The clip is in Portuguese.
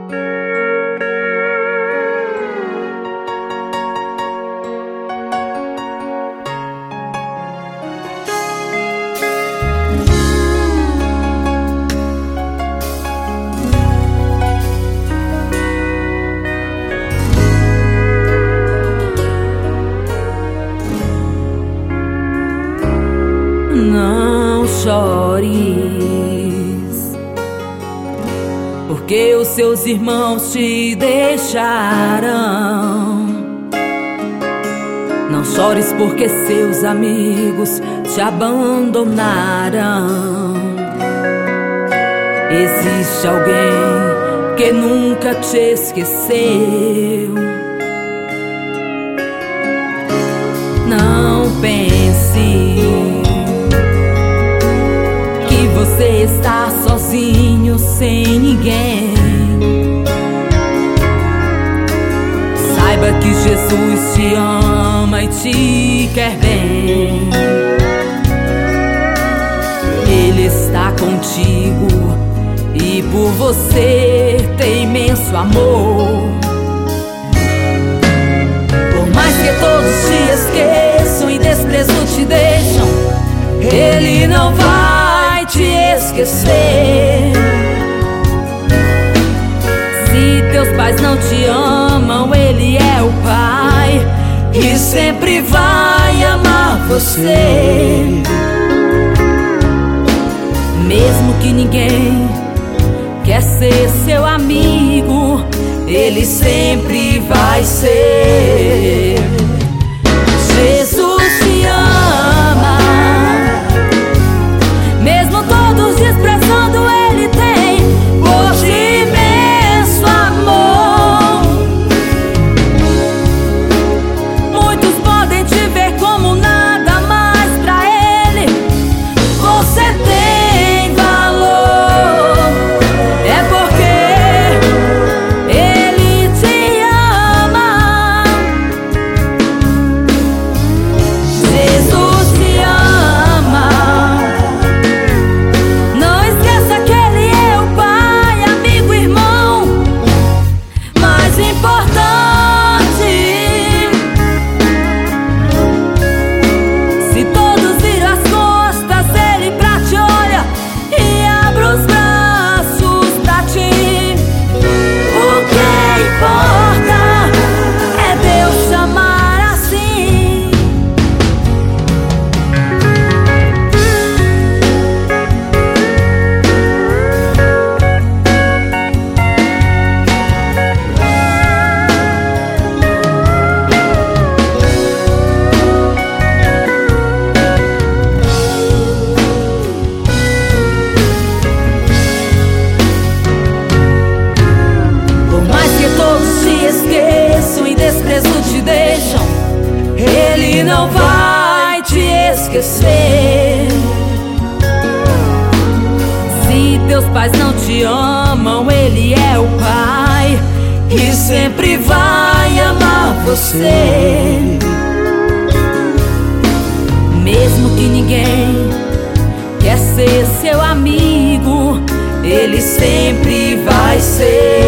Não chores, porque os seus irmãos te deixaram. Não chores porque seus amigos te abandonaram. Existe alguém que nunca te esqueceu. Não pense que você está sozinho, sem ninguém. Saiba que Jesus te ama e te quer bem. Ele está contigo e por você tem imenso amor. Por mais que todos te esqueçam e desprezo te deixam, Ele não vai te esquecer. Se teus pais não te amam, Ele é o Pai e sempre vai amar você. Mesmo que ninguém quer ser seu amigo, Ele sempre vai ser. Jesus te ama, mesmo todos desprezando, Ele tem por ti imenso amor. Muitos podem te ver como nada, mas pra Ele você tem valor. É porque Ele te ama. Jesus te ama. Não esqueça que Ele é o Pai, amigo, irmão mais importante. Se todos viram as costas, Ele pra te olha e abre os braços pra ti. O que importa é Deus chamar assim. Por mais que todos te esqueçam e desprezo te deixam, Ele não vai te esquecer. Se teus pais não te amam, Ele é o Pai e sempre vai amar você. Mesmo que ninguém quer ser seu amigo, Ele sempre vai ser.